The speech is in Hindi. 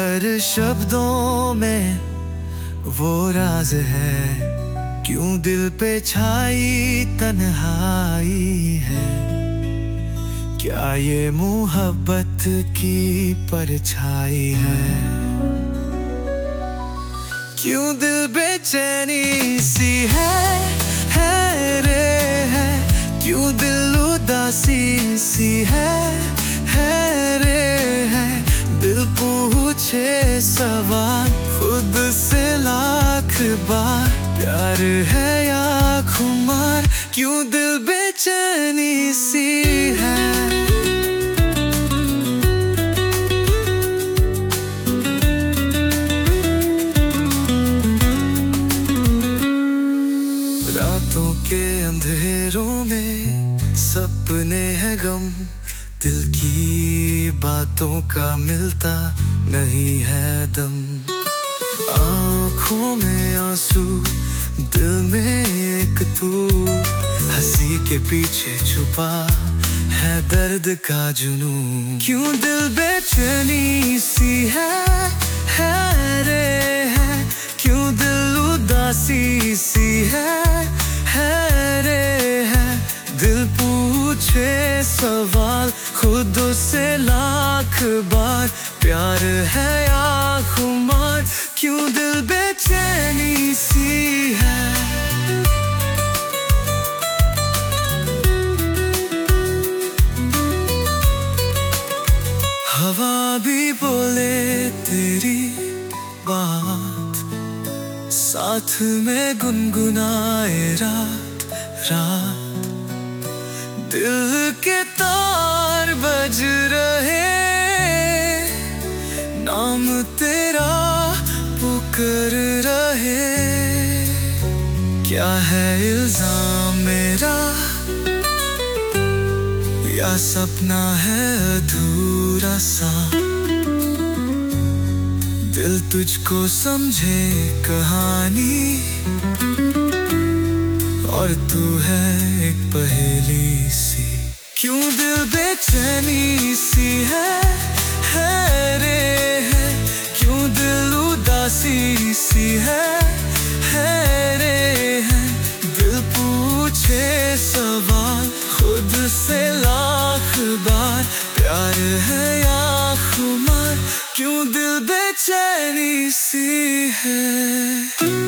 हर शब्दों में वो राज है, क्यों दिल पे छाई तन्हाई है। क्या ये मोहब्बत की परछाई है? क्यों दिल बेचैनी सी है रे है। क्यों दिल उदासी सी है रे है। दिल पूछे सवाल खुद से लाख बार, प्यार है या खुमार। क्यों दिल बेचैनी सी है? रातों के अंधेरों में सपने हैं गम, दिल की बातों का मिलता नहीं है दम। आँखों में आंसू, दिल में एक तू, हंसी के पीछे छुपा है दर्द का जुनून। क्यों दिल बेचैनी सी है रे है। क्यों दिल उदासी सी है रे है। दिल पूछे सवाल खुद से लाख बार, प्यार है या खुमार। क्यों दिल बेचैनी सी है? हवा भी बोले तेरी बात, साथ में गुनगुनाए रात रात। दिल के तार बज रहे, नाम तेरा पुकार रहे। क्या है इल्जाम मेरा या सपना है अधूरा सा? दिल तुझको समझे कहानी, और तू है एक पहेली सी। क्यों दिल बेचैनी सी है रे है। क्यों दिल उदासी सी है रे है। दिल पूछे सवाल खुद से लाख बार, प्यार है या खुमार। क्यों दिल बेचैनी सी है?